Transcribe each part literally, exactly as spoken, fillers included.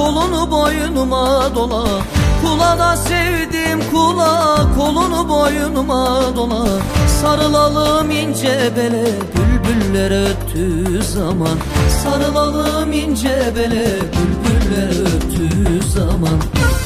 kolunu boynuma dola. Kula da sevdim kula, kolunu boynuma dola. Sarılalım ince bele, bülbüller öttüğü zaman. Sarılalım ince bele, bülbüller öttüğü zaman.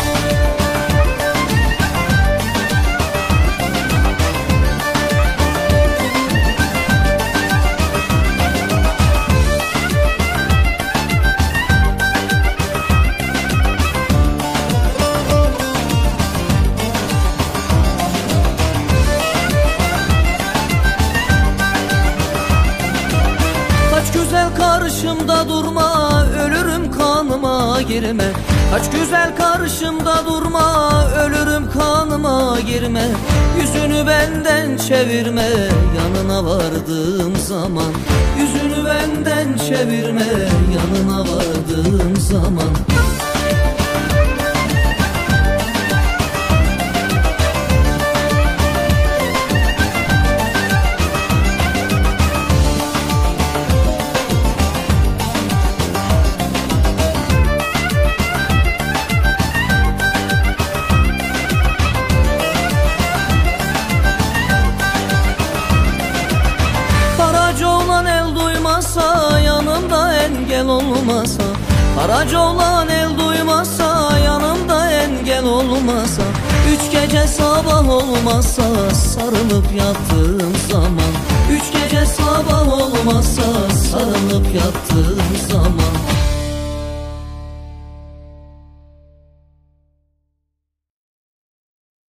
Güzel karşımda durma, ölürüm kanıma girme. Kaç güzel karşımda durma, ölürüm kanıma girme. Yüzünü benden çevirme, yanına vardığım zaman. Yüzünü benden çevirme, yanına vardığım zaman. Yanımda engel olmasa, Karaca olan el duymasa, yanımda engel olmasa, üç gece sabah olmasa, sarılıp yattığım zaman. Üç gece sabah olmasa, sarılıp yattığım zaman.